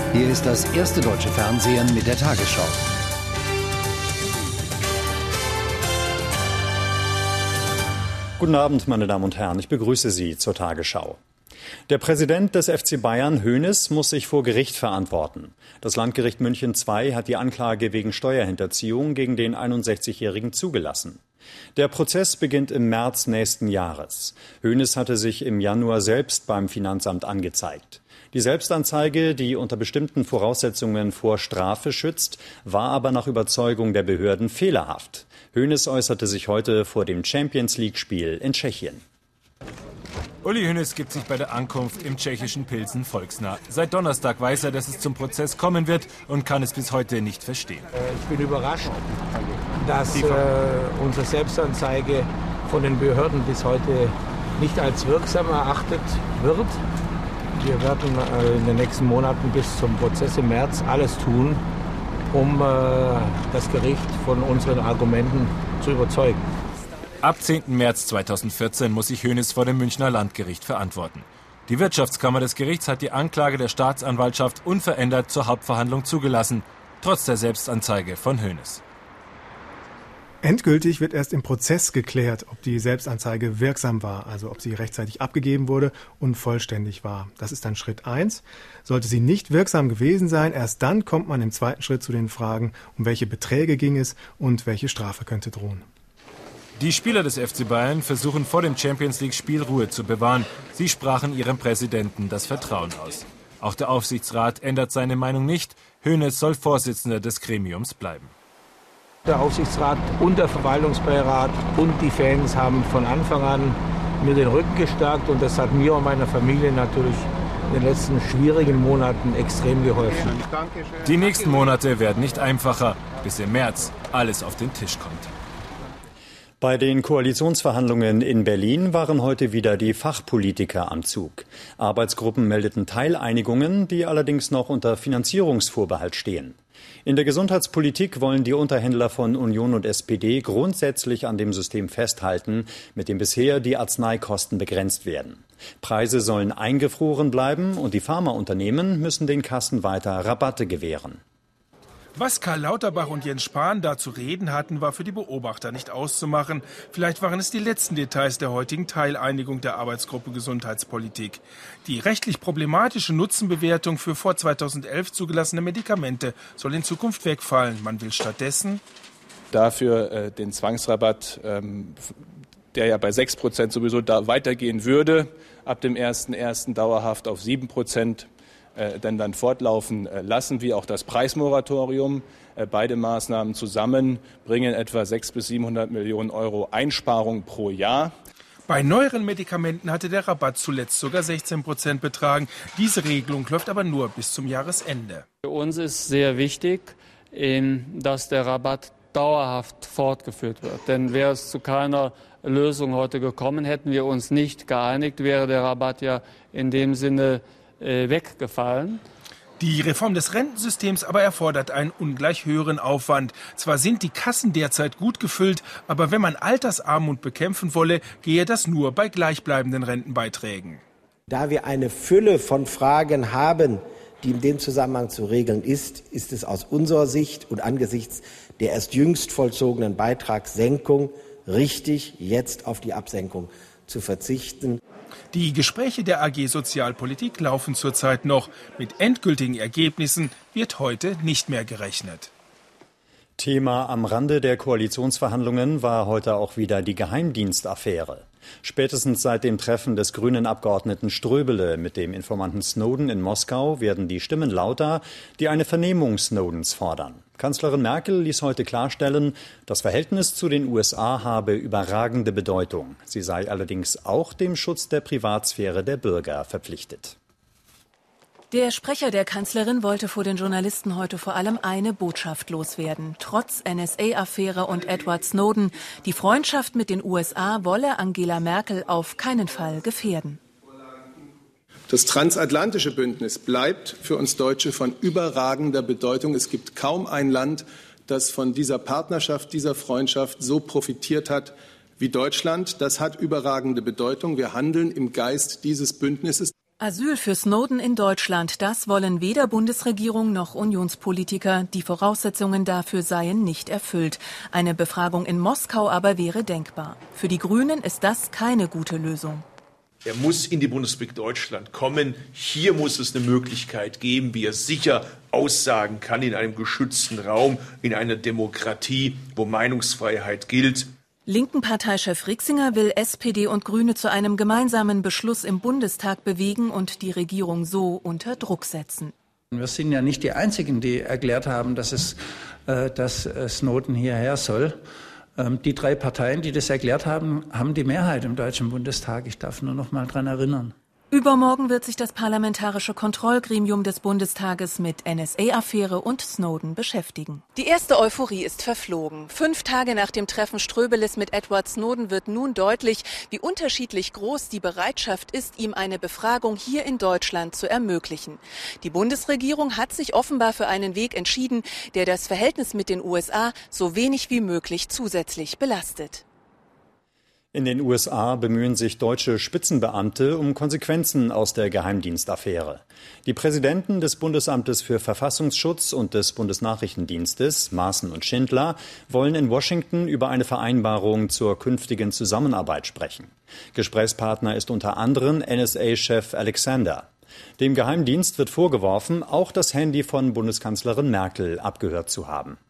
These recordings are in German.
Hier ist das erste deutsche Fernsehen mit der Tagesschau. Guten Abend, meine Damen und Herren. Ich begrüße Sie zur Tagesschau. Der Präsident des FC Bayern, Hoeneß, muss sich vor Gericht verantworten. Das Landgericht München II hat die Anklage wegen Steuerhinterziehung gegen den 61-Jährigen zugelassen. Der Prozess beginnt im März nächsten Jahres. Hoeneß hatte sich im Januar selbst beim Finanzamt angezeigt. Die Selbstanzeige, die unter bestimmten Voraussetzungen vor Strafe schützt, war aber nach Überzeugung der Behörden fehlerhaft. Hoeneß äußerte sich heute vor dem Champions-League-Spiel in Tschechien. Uli Hoeneß gibt sich bei der Ankunft im tschechischen Pilsen volksnah. Seit Donnerstag weiß er, dass es zum Prozess kommen wird und kann es bis heute nicht verstehen. Ich bin überrascht, dass unsere Selbstanzeige von den Behörden bis heute nicht als wirksam erachtet wird. Wir werden in den nächsten Monaten bis zum Prozess im März alles tun, um das Gericht von unseren Argumenten zu überzeugen. Ab 10. März 2014 muss sich Hoeneß vor dem Münchner Landgericht verantworten. Die Wirtschaftskammer des Gerichts hat die Anklage der Staatsanwaltschaft unverändert zur Hauptverhandlung zugelassen, trotz der Selbstanzeige von Hoeneß. Endgültig wird erst im Prozess geklärt, ob die Selbstanzeige wirksam war, also ob sie rechtzeitig abgegeben wurde und vollständig war. Das ist dann Schritt 1. Sollte sie nicht wirksam gewesen sein, erst dann kommt man im zweiten Schritt zu den Fragen, um welche Beträge ging es und welche Strafe könnte drohen. Die Spieler des FC Bayern versuchen vor dem Champions-League-Spiel Ruhe zu bewahren. Sie sprachen ihrem Präsidenten das Vertrauen aus. Auch der Aufsichtsrat ändert seine Meinung nicht. Hoeneß soll Vorsitzender des Gremiums bleiben. Der Aufsichtsrat und der Verwaltungsbeirat und die Fans haben von Anfang an mir den Rücken gestärkt und das hat mir und meiner Familie natürlich in den letzten schwierigen Monaten extrem geholfen. Die nächsten Monate werden nicht einfacher, bis im März alles auf den Tisch kommt. Bei den Koalitionsverhandlungen in Berlin waren heute wieder die Fachpolitiker am Zug. Arbeitsgruppen meldeten Teileinigungen, die allerdings noch unter Finanzierungsvorbehalt stehen. In der Gesundheitspolitik wollen die Unterhändler von Union und SPD grundsätzlich an dem System festhalten, mit dem bisher die Arzneikosten begrenzt werden. Preise sollen eingefroren bleiben und die Pharmaunternehmen müssen den Kassen weiter Rabatte gewähren. Was Karl Lauterbach und Jens Spahn da zu reden hatten, war für die Beobachter nicht auszumachen. Vielleicht waren es die letzten Details der heutigen Teileinigung der Arbeitsgruppe Gesundheitspolitik. Die rechtlich problematische Nutzenbewertung für vor 2011 zugelassene Medikamente soll in Zukunft wegfallen. Man will stattdessen dafür den Zwangsrabatt, der ja bei 6% sowieso da weitergehen würde, ab dem 1.1. dauerhaft auf 7%. Dann fortlaufen lassen, wie auch das Preismoratorium. Beide Maßnahmen zusammen bringen etwa 600 bis 700 Millionen Euro Einsparung pro Jahr. Bei neueren Medikamenten hatte der Rabatt zuletzt sogar 16% betragen. Diese Regelung läuft aber nur bis zum Jahresende. Für uns ist sehr wichtig, dass der Rabatt dauerhaft fortgeführt wird. Denn wäre es zu keiner Lösung heute gekommen, hätten wir uns nicht geeinigt, wäre der Rabatt ja in dem Sinne weggefallen. Die Reform des Rentensystems aber erfordert einen ungleich höheren Aufwand. Zwar sind die Kassen derzeit gut gefüllt, aber wenn man Altersarmut bekämpfen wolle, gehe das nur bei gleichbleibenden Rentenbeiträgen. Da wir eine Fülle von Fragen haben, die in dem Zusammenhang zu regeln ist es aus unserer Sicht und angesichts der erst jüngst vollzogenen Beitragssenkung richtig, jetzt auf die Absenkung zu verzichten. Die Gespräche der AG Sozialpolitik laufen zurzeit noch. Mit endgültigen Ergebnissen wird heute nicht mehr gerechnet. Thema am Rande der Koalitionsverhandlungen war heute auch wieder die Geheimdienstaffäre. Spätestens seit dem Treffen des grünen Abgeordneten Ströbele mit dem Informanten Snowden in Moskau werden die Stimmen lauter, die eine Vernehmung Snowdens fordern. Kanzlerin Merkel ließ heute klarstellen, das Verhältnis zu den USA habe überragende Bedeutung. Sie sei allerdings auch dem Schutz der Privatsphäre der Bürger verpflichtet. Der Sprecher der Kanzlerin wollte vor den Journalisten heute vor allem eine Botschaft loswerden. Trotz NSA-Affäre und Edward Snowden, die Freundschaft mit den USA wolle Angela Merkel auf keinen Fall gefährden. Das transatlantische Bündnis bleibt für uns Deutsche von überragender Bedeutung. Es gibt kaum ein Land, das von dieser Partnerschaft, dieser Freundschaft so profitiert hat wie Deutschland. Das hat überragende Bedeutung. Wir handeln im Geist dieses Bündnisses. Asyl für Snowden in Deutschland, das wollen weder Bundesregierung noch Unionspolitiker. Die Voraussetzungen dafür seien nicht erfüllt. Eine Befragung in Moskau aber wäre denkbar. Für die Grünen ist das keine gute Lösung. Er muss in die Bundesrepublik Deutschland kommen. Hier muss es eine Möglichkeit geben, wie er sicher aussagen kann in einem geschützten Raum, in einer Demokratie, wo Meinungsfreiheit gilt. Linken Parteichef Rixinger will SPD und Grüne zu einem gemeinsamen Beschluss im Bundestag bewegen und die Regierung so unter Druck setzen. Wir sind ja nicht die Einzigen, die erklärt haben, dass Snowden hierher soll. Die 3 Parteien, die das erklärt haben, haben die Mehrheit im Deutschen Bundestag. Ich darf nur noch mal daran erinnern. Übermorgen wird sich das Parlamentarische Kontrollgremium des Bundestages mit NSA-Affäre und Snowden beschäftigen. Die erste Euphorie ist verflogen. 5 Tage nach dem Treffen Ströbeles mit Edward Snowden wird nun deutlich, wie unterschiedlich groß die Bereitschaft ist, ihm eine Befragung hier in Deutschland zu ermöglichen. Die Bundesregierung hat sich offenbar für einen Weg entschieden, der das Verhältnis mit den USA so wenig wie möglich zusätzlich belastet. In den USA bemühen sich deutsche Spitzenbeamte um Konsequenzen aus der Geheimdienstaffäre. Die Präsidenten des Bundesamtes für Verfassungsschutz und des Bundesnachrichtendienstes, Maaßen und Schindler, wollen in Washington über eine Vereinbarung zur künftigen Zusammenarbeit sprechen. Gesprächspartner ist unter anderem NSA-Chef Alexander. Dem Geheimdienst wird vorgeworfen, auch das Handy von Bundeskanzlerin Merkel abgehört zu haben.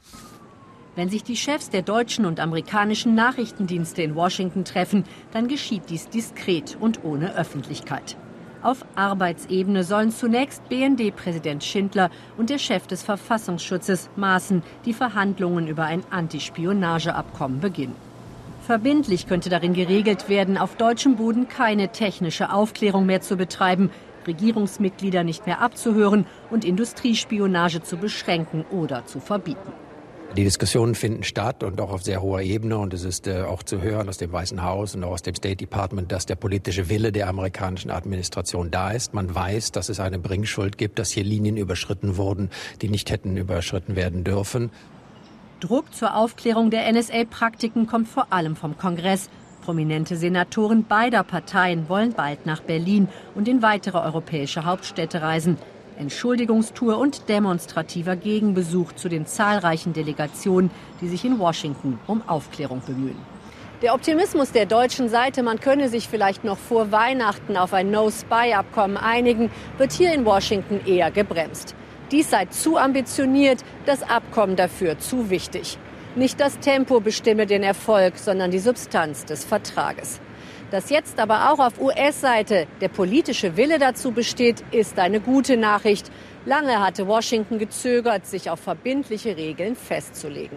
Wenn sich die Chefs der deutschen und amerikanischen Nachrichtendienste in Washington treffen, dann geschieht dies diskret und ohne Öffentlichkeit. Auf Arbeitsebene sollen zunächst BND-Präsident Schindler und der Chef des Verfassungsschutzes Maaßen die Verhandlungen über ein Antispionageabkommen beginnen. Verbindlich könnte darin geregelt werden, auf deutschem Boden keine technische Aufklärung mehr zu betreiben, Regierungsmitglieder nicht mehr abzuhören und Industriespionage zu beschränken oder zu verbieten. Die Diskussionen finden statt und auch auf sehr hoher Ebene. Und es ist auch zu hören aus dem Weißen Haus und auch aus dem State Department, dass der politische Wille der amerikanischen Administration da ist. Man weiß, dass es eine Bringschuld gibt, dass hier Linien überschritten wurden, die nicht hätten überschritten werden dürfen. Druck zur Aufklärung der NSA-Praktiken kommt vor allem vom Kongress. Prominente Senatoren beider Parteien wollen bald nach Berlin und in weitere europäische Hauptstädte reisen. Entschuldigungstour und demonstrativer Gegenbesuch zu den zahlreichen Delegationen, die sich in Washington um Aufklärung bemühen. Der Optimismus der deutschen Seite, man könne sich vielleicht noch vor Weihnachten auf ein No-Spy-Abkommen einigen, wird hier in Washington eher gebremst. Dies sei zu ambitioniert, das Abkommen dafür zu wichtig. Nicht das Tempo bestimme den Erfolg, sondern die Substanz des Vertrages. Dass jetzt aber auch auf US-Seite der politische Wille dazu besteht, ist eine gute Nachricht. Lange hatte Washington gezögert, sich auf verbindliche Regeln festzulegen.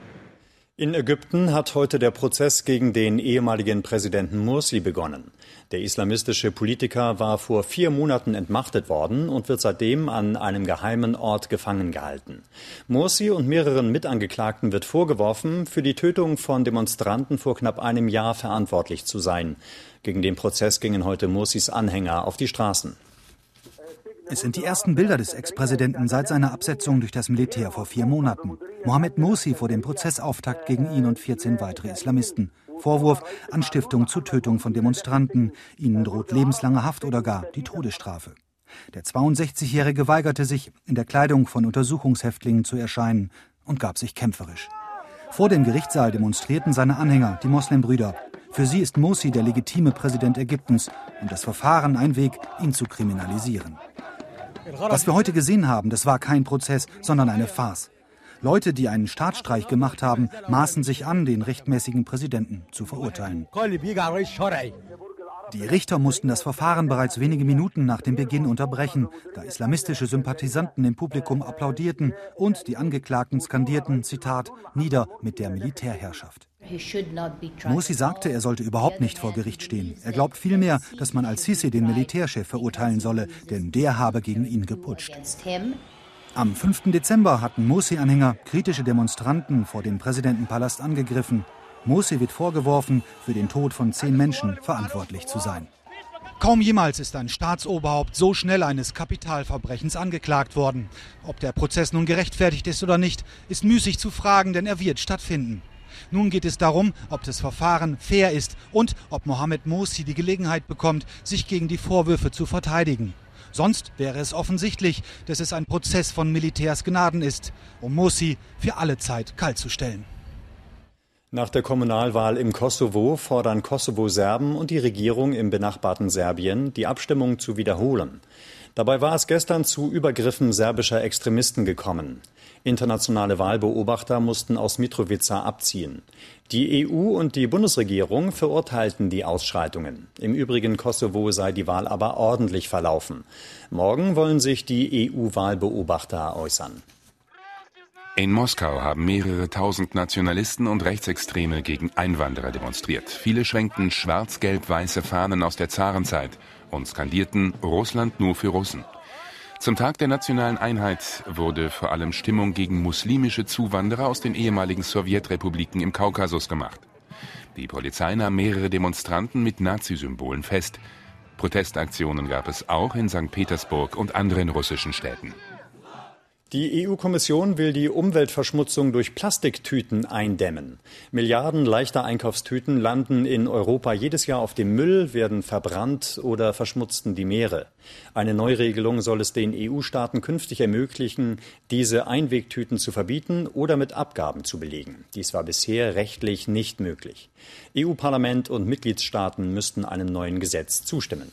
In Ägypten hat heute der Prozess gegen den ehemaligen Präsidenten Mursi begonnen. Der islamistische Politiker war vor 4 Monaten entmachtet worden und wird seitdem an einem geheimen Ort gefangen gehalten. Mursi und mehreren Mitangeklagten wird vorgeworfen, für die Tötung von Demonstranten vor knapp einem Jahr verantwortlich zu sein. Gegen den Prozess gingen heute Mursis Anhänger auf die Straßen. Es sind die ersten Bilder des Ex-Präsidenten seit seiner Absetzung durch das Militär vor 4 Monaten. Mohamed Mursi vor dem Prozessauftakt gegen ihn und 14 weitere Islamisten. Vorwurf: Anstiftung zur Tötung von Demonstranten. Ihnen droht lebenslange Haft oder gar die Todesstrafe. Der 62-Jährige weigerte sich, in der Kleidung von Untersuchungshäftlingen zu erscheinen und gab sich kämpferisch. Vor dem Gerichtssaal demonstrierten seine Anhänger, die Moslembrüder. Für sie ist Mursi der legitime Präsident Ägyptens und das Verfahren ein Weg, ihn zu kriminalisieren. Was wir heute gesehen haben, das war kein Prozess, sondern eine Farce. Leute, die einen Staatsstreich gemacht haben, maßen sich an, den rechtmäßigen Präsidenten zu verurteilen. Die Richter mussten das Verfahren bereits wenige Minuten nach dem Beginn unterbrechen, da islamistische Sympathisanten im Publikum applaudierten und die Angeklagten skandierten, Zitat, nieder mit der Militärherrschaft. Mursi sagte, er sollte überhaupt nicht vor Gericht stehen. Er glaubt vielmehr, dass man al-Sisi den Militärchef verurteilen solle, denn der habe gegen ihn geputscht. Am 5. Dezember hatten Mursi-Anhänger kritische Demonstranten vor dem Präsidentenpalast angegriffen. Mursi wird vorgeworfen, für den Tod von 10 Menschen verantwortlich zu sein. Kaum jemals ist ein Staatsoberhaupt so schnell eines Kapitalverbrechens angeklagt worden. Ob der Prozess nun gerechtfertigt ist oder nicht, ist müßig zu fragen, denn er wird stattfinden. Nun geht es darum, ob das Verfahren fair ist und ob Mohamed Morsi die Gelegenheit bekommt, sich gegen die Vorwürfe zu verteidigen. Sonst wäre es offensichtlich, dass es ein Prozess von Militärs Gnaden ist, um Morsi für alle Zeit kaltzustellen. Nach der Kommunalwahl im Kosovo fordern Kosovo-Serben und die Regierung im benachbarten Serbien, die Abstimmung zu wiederholen. Dabei war es gestern zu Übergriffen serbischer Extremisten gekommen. Internationale Wahlbeobachter mussten aus Mitrovica abziehen. Die EU und die Bundesregierung verurteilten die Ausschreitungen. Im übrigen Kosovo sei die Wahl aber ordentlich verlaufen. Morgen wollen sich die EU-Wahlbeobachter äußern. In Moskau haben mehrere tausend Nationalisten und Rechtsextreme gegen Einwanderer demonstriert. Viele schwenkten schwarz-gelb-weiße Fahnen aus der Zarenzeit und skandierten Russland nur für Russen. Zum Tag der nationalen Einheit wurde vor allem Stimmung gegen muslimische Zuwanderer aus den ehemaligen Sowjetrepubliken im Kaukasus gemacht. Die Polizei nahm mehrere Demonstranten mit Nazisymbolen fest. Protestaktionen gab es auch in St. Petersburg und anderen russischen Städten. Die EU-Kommission will die Umweltverschmutzung durch Plastiktüten eindämmen. Milliarden leichter Einkaufstüten landen in Europa jedes Jahr auf dem Müll, werden verbrannt oder verschmutzten die Meere. Eine Neuregelung soll es den EU-Staaten künftig ermöglichen, diese Einwegtüten zu verbieten oder mit Abgaben zu belegen. Dies war bisher rechtlich nicht möglich. EU-Parlament und Mitgliedstaaten müssten einem neuen Gesetz zustimmen.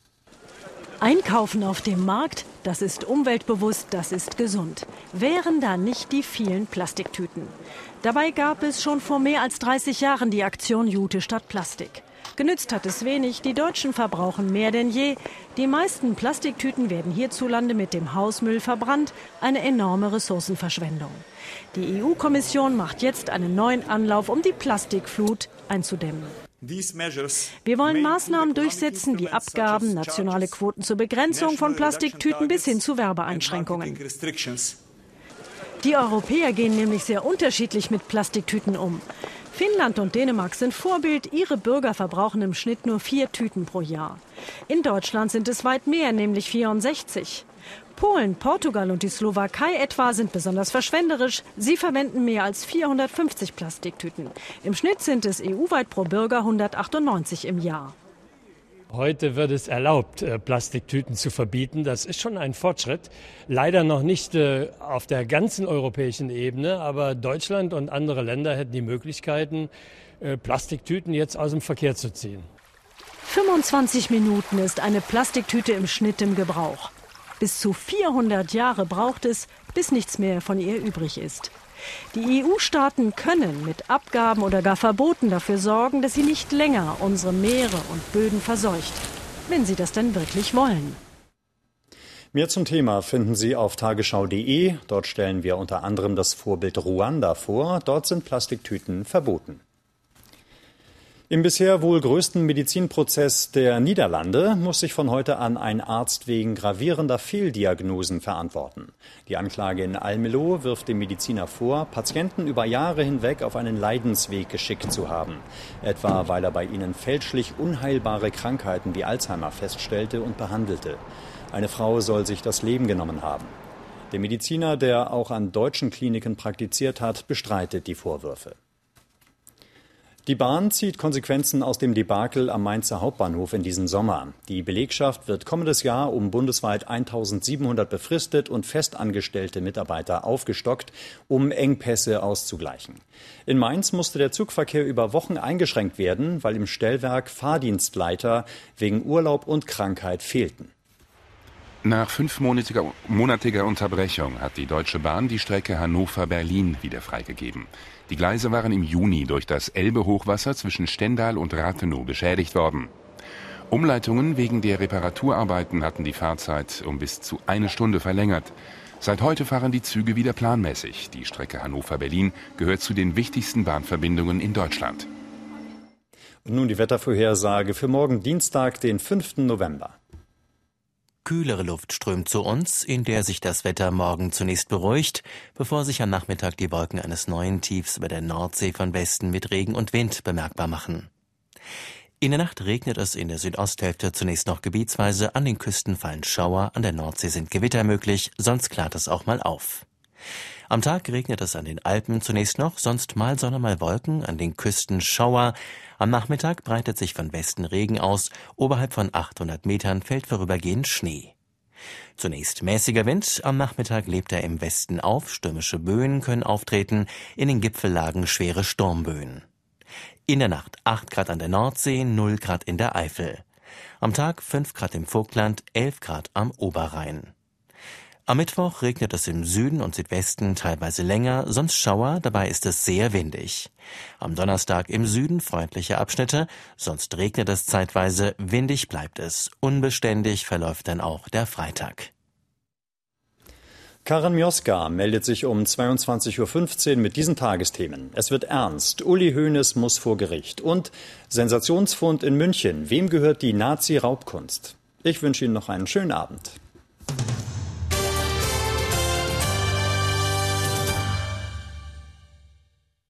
Einkaufen auf dem Markt, das ist umweltbewusst, das ist gesund. Wären da nicht die vielen Plastiktüten? Dabei gab es schon vor mehr als 30 Jahren die Aktion Jute statt Plastik. Genützt hat es wenig, die Deutschen verbrauchen mehr denn je. Die meisten Plastiktüten werden hierzulande mit dem Hausmüll verbrannt, eine enorme Ressourcenverschwendung. Die EU-Kommission macht jetzt einen neuen Anlauf, um die Plastikflut einzudämmen. Wir wollen Maßnahmen durchsetzen, wie Abgaben, nationale Quoten zur Begrenzung von Plastiktüten bis hin zu Werbeeinschränkungen. Die Europäer gehen nämlich sehr unterschiedlich mit Plastiktüten um. Finnland und Dänemark sind Vorbild, ihre Bürger verbrauchen im Schnitt nur 4 Tüten pro Jahr. In Deutschland sind es weit mehr, nämlich 64. Polen, Portugal und die Slowakei etwa sind besonders verschwenderisch. Sie verwenden mehr als 450 Plastiktüten. Im Schnitt sind es EU-weit pro Bürger 198 im Jahr. Heute wird es erlaubt, Plastiktüten zu verbieten. Das ist schon ein Fortschritt. Leider noch nicht auf der ganzen europäischen Ebene, aber Deutschland und andere Länder hätten die Möglichkeiten, Plastiktüten jetzt aus dem Verkehr zu ziehen. 25 Minuten ist eine Plastiktüte im Schnitt im Gebrauch. Bis zu 400 Jahre braucht es, bis nichts mehr von ihr übrig ist. Die EU-Staaten können mit Abgaben oder gar Verboten dafür sorgen, dass sie nicht länger unsere Meere und Böden verseucht, wenn sie das denn wirklich wollen. Mehr zum Thema finden Sie auf tagesschau.de. Dort stellen wir unter anderem das Vorbild Ruanda vor. Dort sind Plastiktüten verboten. Im bisher wohl größten Medizinprozess der Niederlande muss sich von heute an ein Arzt wegen gravierender Fehldiagnosen verantworten. Die Anklage in Almelo wirft dem Mediziner vor, Patienten über Jahre hinweg auf einen Leidensweg geschickt zu haben. Etwa weil er bei ihnen fälschlich unheilbare Krankheiten wie Alzheimer feststellte und behandelte. Eine Frau soll sich das Leben genommen haben. Der Mediziner, der auch an deutschen Kliniken praktiziert hat, bestreitet die Vorwürfe. Die Bahn zieht Konsequenzen aus dem Debakel am Mainzer Hauptbahnhof in diesem Sommer. Die Belegschaft wird kommendes Jahr um bundesweit 1700 befristet und festangestellte Mitarbeiter aufgestockt, um Engpässe auszugleichen. In Mainz musste der Zugverkehr über Wochen eingeschränkt werden, weil im Stellwerk Fahrdienstleiter wegen Urlaub und Krankheit fehlten. Nach 5-monatiger Unterbrechung hat die Deutsche Bahn die Strecke Hannover-Berlin wieder freigegeben. Die Gleise waren im Juni durch das Elbe-Hochwasser zwischen Stendal und Rathenow beschädigt worden. Umleitungen wegen der Reparaturarbeiten hatten die Fahrzeit um bis zu 1 Stunde verlängert. Seit heute fahren die Züge wieder planmäßig. Die Strecke Hannover-Berlin gehört zu den wichtigsten Bahnverbindungen in Deutschland. Und nun die Wettervorhersage für morgen Dienstag, den 5. November. Kühlere Luft strömt zu uns, in der sich das Wetter morgen zunächst beruhigt, bevor sich am Nachmittag die Wolken eines neuen Tiefs über der Nordsee von Westen mit Regen und Wind bemerkbar machen. In der Nacht regnet es in der Südosthälfte zunächst noch gebietsweise, an den Küsten fallen Schauer, an der Nordsee sind Gewitter möglich, sonst klart es auch mal auf. Am Tag regnet es an den Alpen zunächst noch, sonst mal Sonne, mal Wolken, an den Küsten Schauer. Am Nachmittag breitet sich von Westen Regen aus, oberhalb von 800 Metern fällt vorübergehend Schnee. Zunächst mäßiger Wind, am Nachmittag lebt er im Westen auf, stürmische Böen können auftreten, in den Gipfellagen schwere Sturmböen. In der Nacht 8 Grad an der Nordsee, 0 Grad in der Eifel. Am Tag 5 Grad im Vogtland, 11 Grad am Oberrhein. Am Mittwoch regnet es im Süden und Südwesten teilweise länger, sonst Schauer, dabei ist es sehr windig. Am Donnerstag im Süden freundliche Abschnitte, sonst regnet es zeitweise, windig bleibt es. Unbeständig verläuft dann auch der Freitag. Karen Mioska meldet sich um 22.15 Uhr mit diesen Tagesthemen. Es wird ernst. Uli Hoeneß muss vor Gericht. Und Sensationsfund in München. Wem gehört die Nazi-Raubkunst? Ich wünsche Ihnen noch einen schönen Abend.